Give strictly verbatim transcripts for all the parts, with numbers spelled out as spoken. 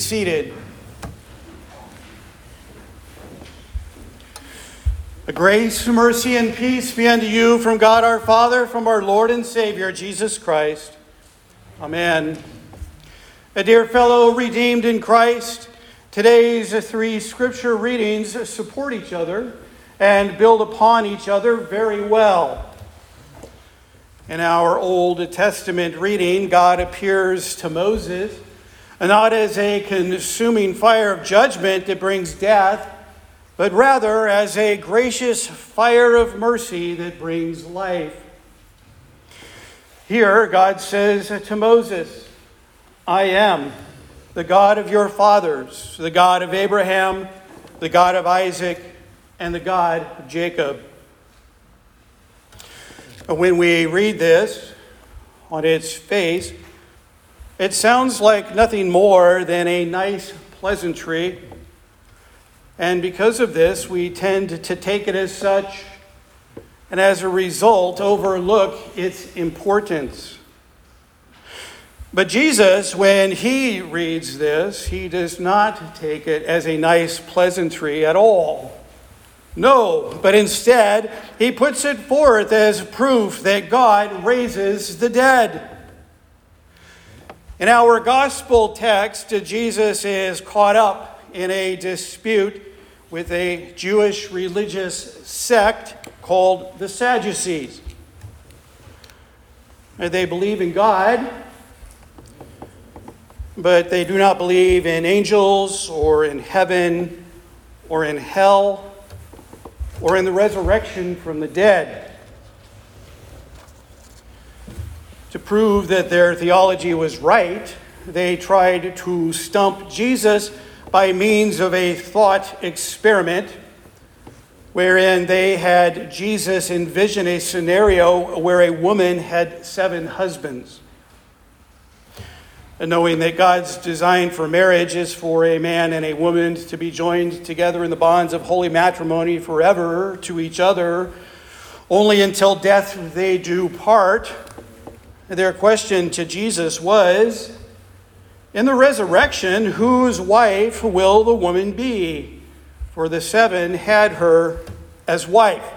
seated. A grace, mercy, and peace be unto you from God our Father, from our Lord and Savior, Jesus Christ. Amen. A dear fellow redeemed in Christ, today's three scripture readings support each other and build upon each other very well. In our Old Testament reading, God appears to Moses not as a consuming fire of judgment that brings death, but rather as a gracious fire of mercy that brings life. Here, God says to Moses, I am the God of your fathers, the God of Abraham, the God of Isaac, and the God of Jacob. When we read this on its face, it sounds like nothing more than a nice pleasantry. And because of this, we tend to take it as such, and as a result, overlook its importance. But Jesus, when he reads this, he does not take it as a nice pleasantry at all. No, but instead, he puts it forth as proof that God raises the dead. In our gospel text, Jesus is caught up in a dispute with a Jewish religious sect called the Sadducees. They believe in God, but they do not believe in angels or in heaven or in hell or in the resurrection from the dead. To prove that their theology was right, they tried to stump Jesus by means of a thought experiment wherein they had Jesus envision a scenario where a woman had seven husbands. And knowing that God's design for marriage is for a man and a woman to be joined together in the bonds of holy matrimony forever to each other, only until death they do part, their question to Jesus was, in the resurrection, whose wife will the woman be? For the seven had her as wife.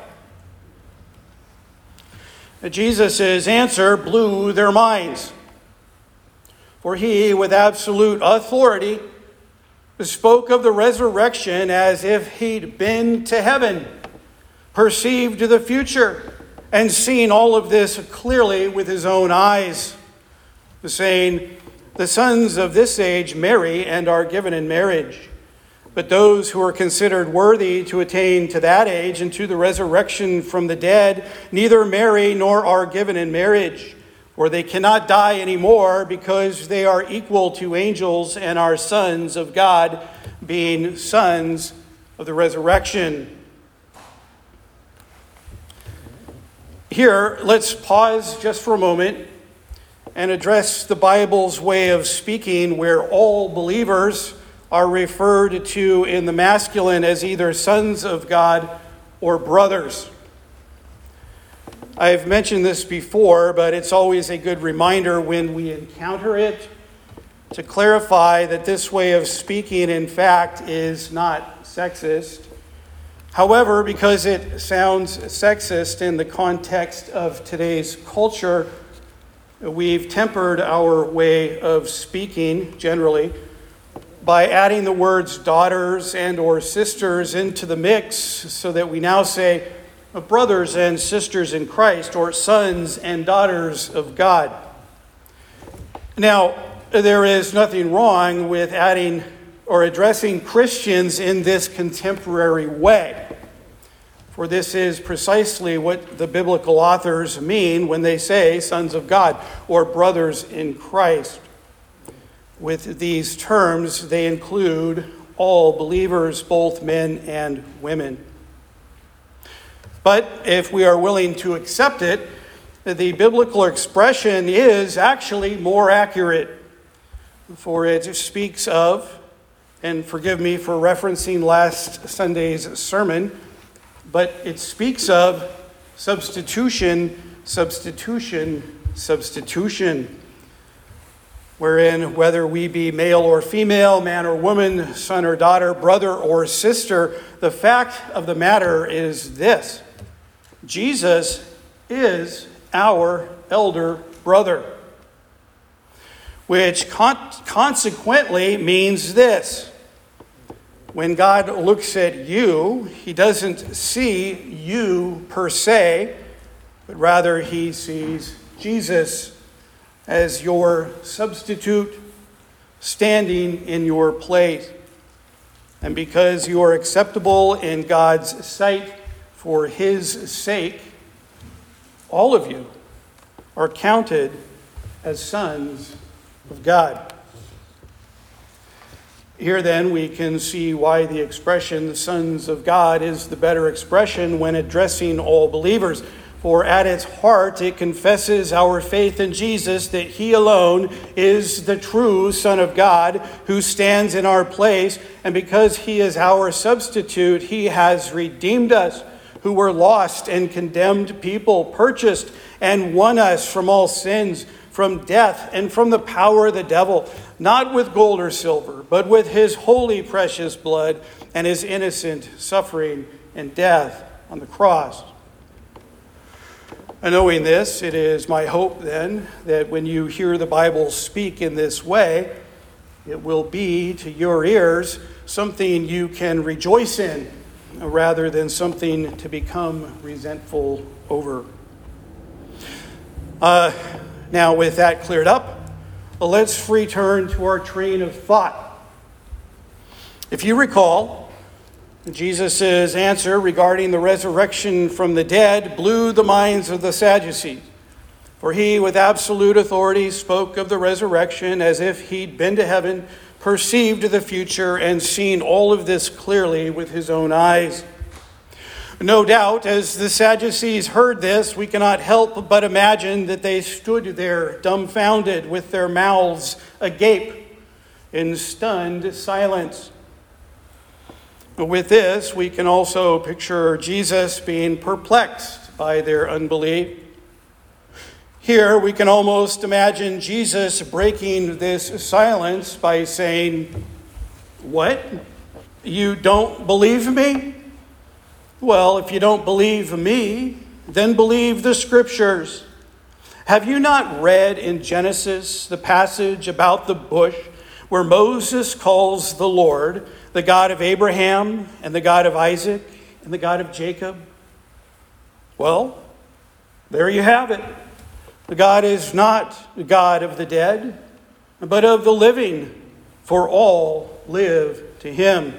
Jesus' answer blew their minds. For he, with absolute authority, spoke of the resurrection as if he'd been to heaven, perceived the future, and seen all of this clearly with his own eyes, saying, the sons of this age marry and are given in marriage, but those who are considered worthy to attain to that age and to the resurrection from the dead neither marry nor are given in marriage, for they cannot die anymore because they are equal to angels and are sons of God, being sons of the resurrection. Here, let's pause just for a moment and address the Bible's way of speaking, where all believers are referred to in the masculine as either sons of God or brothers. I've mentioned this before, but it's always a good reminder when we encounter it to clarify that this way of speaking, in fact, is not sexist. However, because it sounds sexist in the context of today's culture, we've tempered our way of speaking generally by adding the words daughters and or sisters into the mix, so that we now say brothers and sisters in Christ, or sons and daughters of God. Now, there is nothing wrong with adding or addressing Christians in this contemporary way, for this is precisely what the biblical authors mean when they say sons of God or brothers in Christ. With these terms, they include all believers, both men and women. But if we are willing to accept it, the biblical expression is actually more accurate, for it speaks of, and forgive me for referencing last Sunday's sermon, but it speaks of substitution, substitution, substitution. wherein whether we be male or female, man or woman, son or daughter, brother or sister, the fact of the matter is this: Jesus is our elder brother, which con- consequently means this: when God looks at you, he doesn't see you per se, but rather he sees Jesus as your substitute standing in your place. And because you are acceptable in God's sight for his sake, all of you are counted as sons of God. Here then we can see why the expression "the sons of God" is the better expression when addressing all believers. For at its heart it confesses our faith in Jesus, that he alone is the true Son of God who stands in our place. And because he is our substitute, he has redeemed us, who were lost and condemned people, purchased and won us from all sins, from death, and from the power of the devil, not with gold or silver, but with his holy precious blood and his innocent suffering and death on the cross. And knowing this, it is my hope then that when you hear the Bible speak in this way, it will be to your ears something you can rejoice in, rather than something to become resentful over. Uh, now, with that cleared up, let's return to our train of thought. If you recall, Jesus' answer regarding the resurrection from the dead blew the minds of the Sadducees. For he, with absolute authority, spoke of the resurrection as if he'd been to heaven, perceived the future, and seen all of this clearly with his own eyes. No doubt, as the Sadducees heard this, we cannot help but imagine that they stood there dumbfounded, with their mouths agape, in stunned silence. With this, we can also picture Jesus being perplexed by their unbelief. Here, we can almost imagine Jesus breaking this silence by saying, "What? You don't believe me? Well, if you don't believe me, then believe the Scriptures. Have you not read in Genesis the passage about the bush where Moses calls the Lord the God of Abraham and the God of Isaac and the God of Jacob?" Well, there you have it. The God is not the God of the dead, but of the living, for all live to him.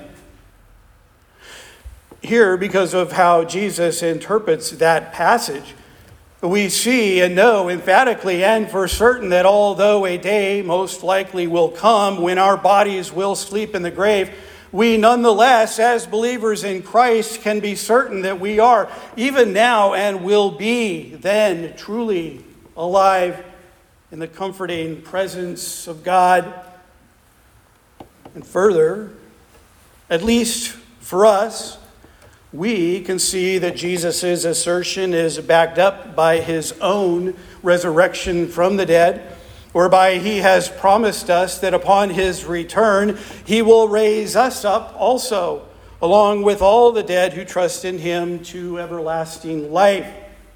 Here, because of how Jesus interprets that passage, we see and know emphatically and for certain that although a day most likely will come when our bodies will sleep in the grave, we nonetheless, as believers in Christ, can be certain that we are, even now, and will be then truly alive in the comforting presence of God. And further, at least for us, we can see that Jesus' assertion is backed up by his own resurrection from the dead, whereby he has promised us that upon his return, he will raise us up also, along with all the dead who trust in him, to everlasting life.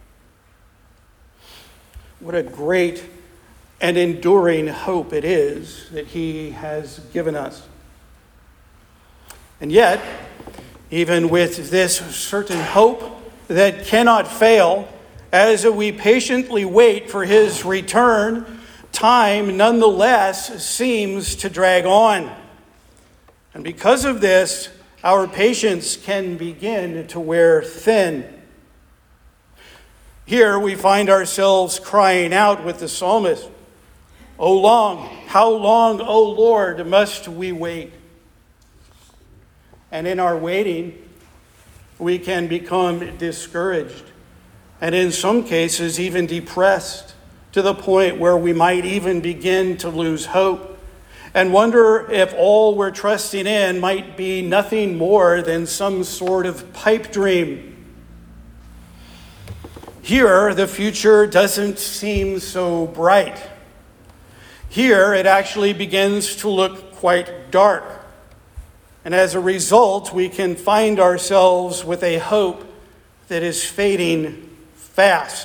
What a great and enduring hope it is that he has given us. And yet, even with this certain hope that cannot fail, as we patiently wait for his return, time nonetheless seems to drag on. And because of this, our patience can begin to wear thin. Here we find ourselves crying out with the psalmist, "O long, how long, O Lord, must we wait?" And in our waiting, we can become discouraged, and in some cases even depressed, to the point where we might even begin to lose hope and wonder if all we're trusting in might be nothing more than some sort of pipe dream. Here, the future doesn't seem so bright. Here, it actually begins to look quite dark. And as a result, we can find ourselves with a hope that is fading fast.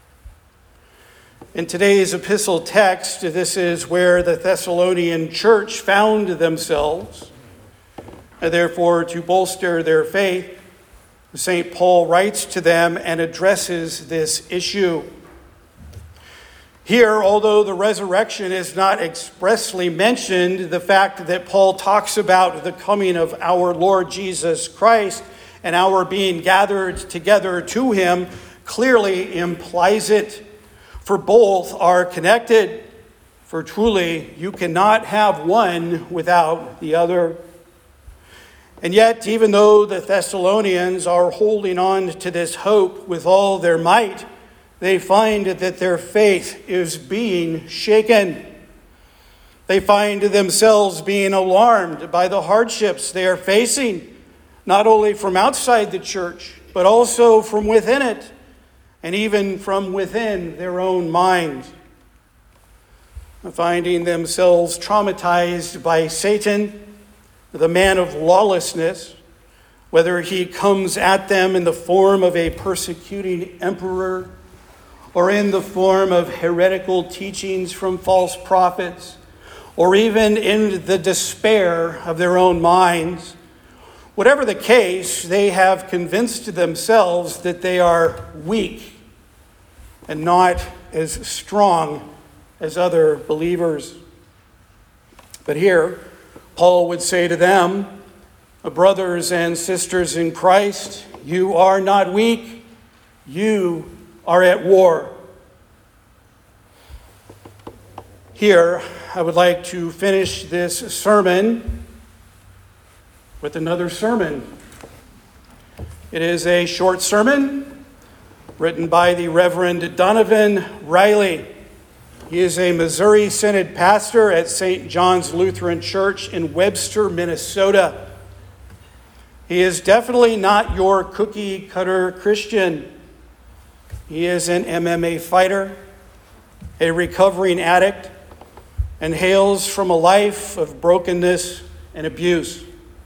In today's epistle text, this is where the Thessalonian church found themselves. And therefore, to bolster their faith, Saint Paul writes to them and addresses this issue. Here, although the resurrection is not expressly mentioned, the fact that Paul talks about the coming of our Lord Jesus Christ and our being gathered together to him clearly implies it. For both are connected. For truly, you cannot have one without the other. And yet, even though the Thessalonians are holding on to this hope with all their might, they find that their faith is being shaken. They find themselves being alarmed by the hardships they are facing, not only from outside the church, but also from within it, and even from within their own minds. Finding themselves traumatized by Satan, the man of lawlessness, whether he comes at them in the form of a persecuting emperor, or in the form of heretical teachings from false prophets, or even in the despair of their own minds. Whatever the case, they have convinced themselves that they are weak and not as strong as other believers. But here, Paul would say to them, brothers and sisters in Christ, you are not weak, you are at war. Here, I would like to finish this sermon with another sermon. It is a short sermon written by the Reverend Donovan Riley. He is a Missouri Synod pastor at Saint John's Lutheran Church in Webster, Minnesota. He is definitely not your cookie-cutter Christian. He is an M M A fighter, a recovering addict, and hails from a life of brokenness and abuse.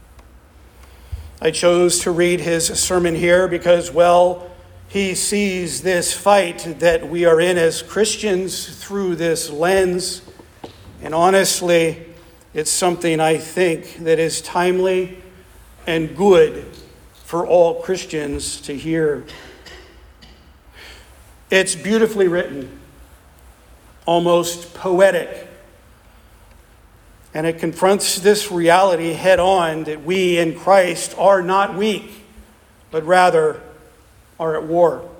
I chose to read his sermon here because, well, he sees this fight that we are in as Christians through this lens. And honestly, it's something I think that is timely and good for all Christians to hear. It's beautifully written, almost poetic. And it confronts this reality head on that we in Christ are not weak, but rather are at war.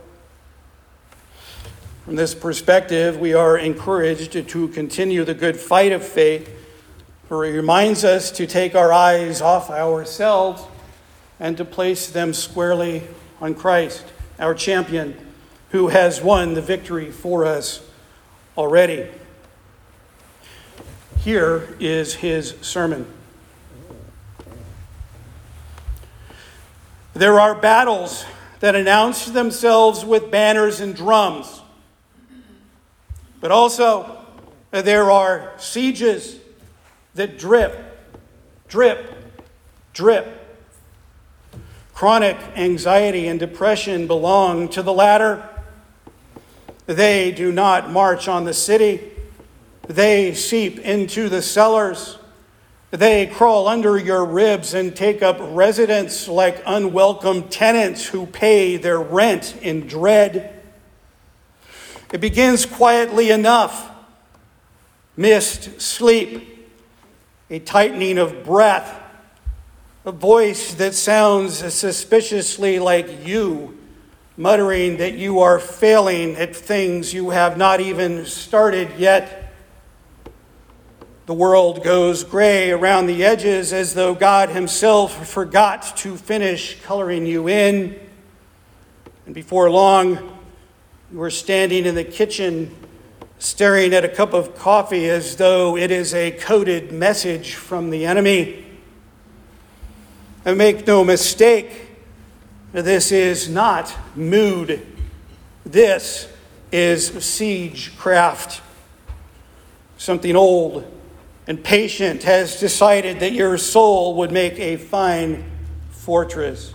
From this perspective, we are encouraged to continue the good fight of faith, for it reminds us to take our eyes off ourselves and to place them squarely on Christ, our champion, who has won the victory for us already. Here is his sermon. There are battles that announce themselves with banners and drums, but also there are sieges that drip, drip, drip. Chronic anxiety and depression belong to the latter. They do not march on the city. They seep into the cellars. They crawl under your ribs and take up residence like unwelcome tenants who pay their rent in dread. It begins quietly enough. Missed sleep, a tightening of breath, a voice that sounds suspiciously like you, muttering that you are failing at things you have not even started yet. The world goes gray around the edges as though God himself forgot to finish coloring you in. And before long, you are standing in the kitchen staring at a cup of coffee as though it is a coded message from the enemy. And make no mistake, this is not mood. This is siegecraft. Something old and patient has decided that your soul would make a fine fortress.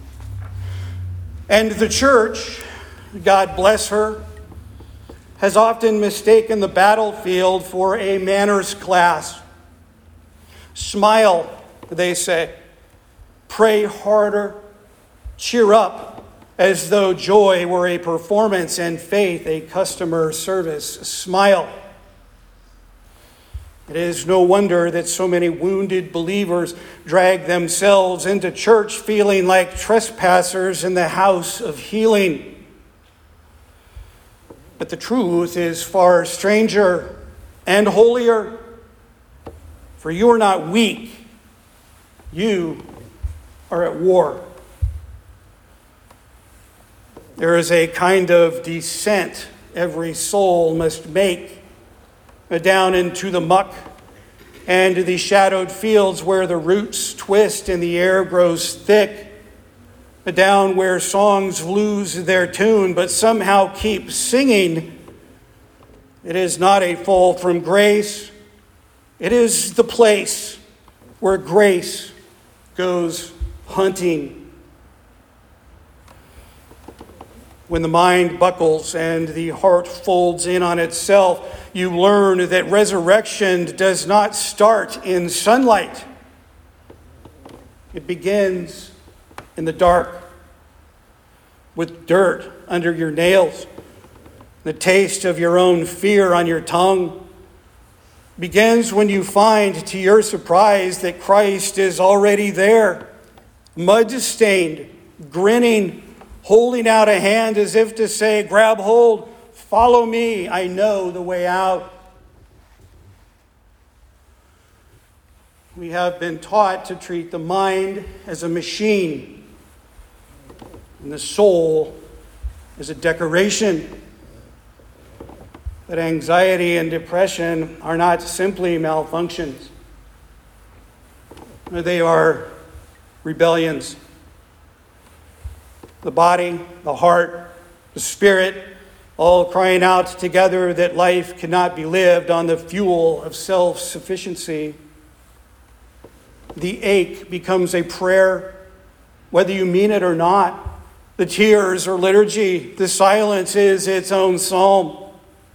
And the church, God bless her, has often mistaken the battlefield for a manners class. Smile, they say. Pray harder. Cheer up, as though joy were a performance and faith a customer service. Smile. It is no wonder that so many wounded believers drag themselves into church feeling like trespassers in the house of healing. But the truth is far stranger and holier. For you are not weak, you are at war. There is a kind of descent every soul must make down into the muck and the shadowed fields where the roots twist and the air grows thick, down where songs lose their tune but somehow keep singing. It is not a fall from grace. It is the place where grace goes hunting. When the mind buckles and the heart folds in on itself, you learn that resurrection does not start in sunlight. It begins in the dark, with dirt under your nails, the taste of your own fear on your tongue. Begins when you find, to your surprise, that Christ is already there, mud-stained, grinning, holding out a hand as if to say, grab hold, follow me, I know the way out. We have been taught to treat the mind as a machine and the soul as a decoration. But anxiety and depression are not simply malfunctions. They are rebellions. The body, the heart, the spirit, all crying out together that life cannot be lived on the fuel of self-sufficiency. The ache becomes a prayer, whether you mean it or not. The tears are liturgy. The silence is its own psalm.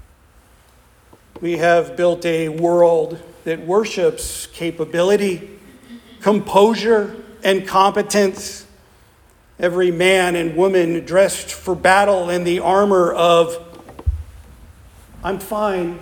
We have built a world that worships capability, composure, and competence. Every man and woman dressed for battle in the armor of, I'm fine.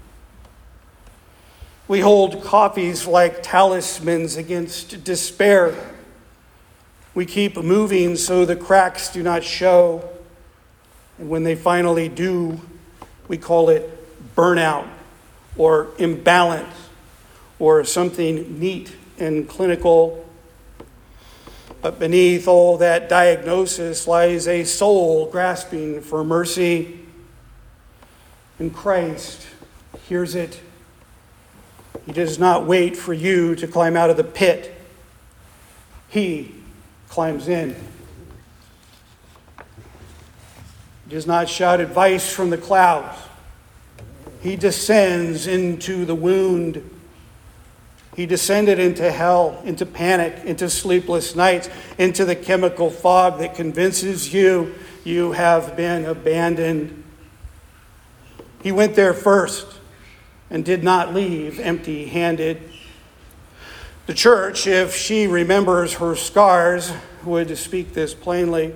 We hold coffees like talismans against despair. We keep moving so the cracks do not show. And when they finally do, we call it burnout or imbalance or something neat and clinical. But beneath all that diagnosis lies a soul grasping for mercy. And Christ hears it. He does not wait for you to climb out of the pit. He climbs in. He does not shout advice from the clouds. He descends into the wound. He descended into hell, into panic, into sleepless nights, into the chemical fog that convinces you you have been abandoned. He went there first and did not leave empty-handed. The church, if she remembers her scars, would speak this plainly.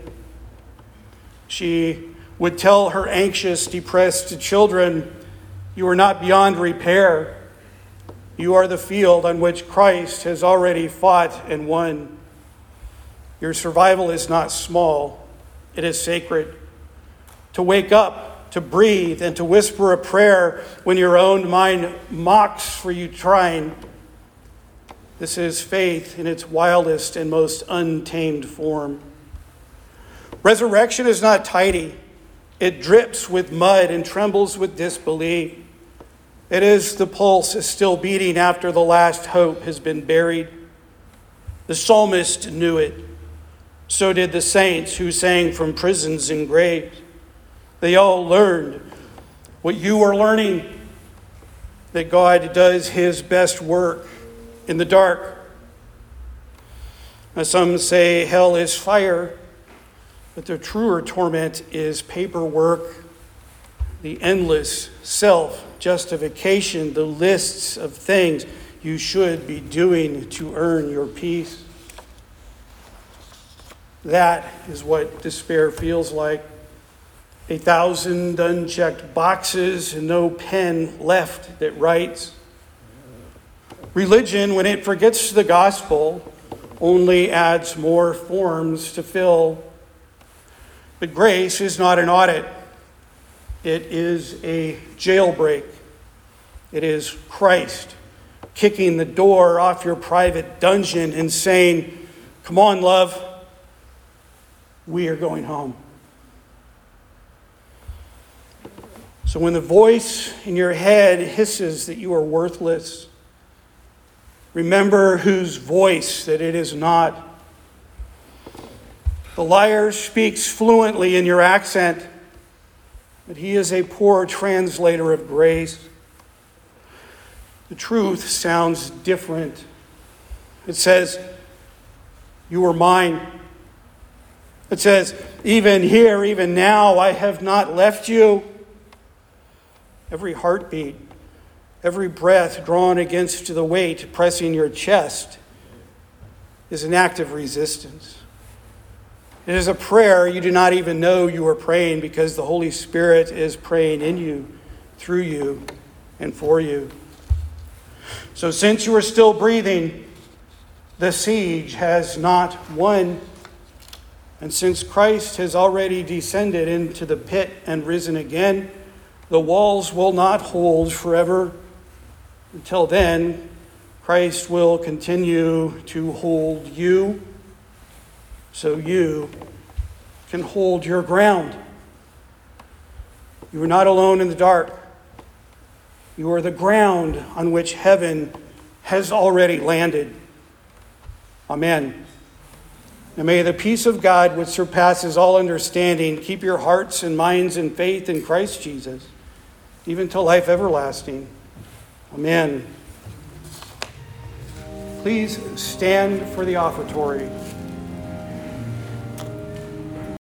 She would tell her anxious, depressed children, you are not beyond repair. You are the field on which Christ has already fought and won. Your survival is not small, it is sacred. To wake up, to breathe, and to whisper a prayer when your own mind mocks for you trying. This is faith in its wildest and most untamed form. Resurrection is not tidy. It drips with mud and trembles with disbelief. It is the pulse still beating after the last hope has been buried. The psalmist knew it. So did the saints who sang from prisons and graves. They all learned what you are learning. that God does his best work in the dark. Now, some say hell is fire, but the truer torment is paperwork, the endless self-justification, the lists of things you should be doing to earn your peace. That is what despair feels like. A thousand unchecked boxes and no pen left that writes. Religion, when it forgets the gospel, only adds more forms to fill. But grace is not an audit. It is a jailbreak. It is Christ kicking the door off your private dungeon and saying, "Come on, love, we are going home." So when the voice in your head hisses that you are worthless, remember whose voice that it is not. The liar speaks fluently in your accent, but he is a poor translator of grace. The truth sounds different. It says, "You are mine." It says, "Even here, even now, I have not left you." Every heartbeat, every breath drawn against the weight pressing your chest is an act of resistance. It is a prayer you do not even know you are praying because the Holy Spirit is praying in you, through you, and for you. So since you are still breathing, the siege has not won. And since Christ has already descended into the pit and risen again, the walls will not hold forever. Until then, Christ will continue to hold you so you can hold your ground. You are not alone in the dark. You are the ground on which heaven has already landed. Amen. And may the peace of God, which surpasses all understanding, keep your hearts and minds in faith in Christ Jesus, even to life everlasting. Amen. Please stand for the offertory.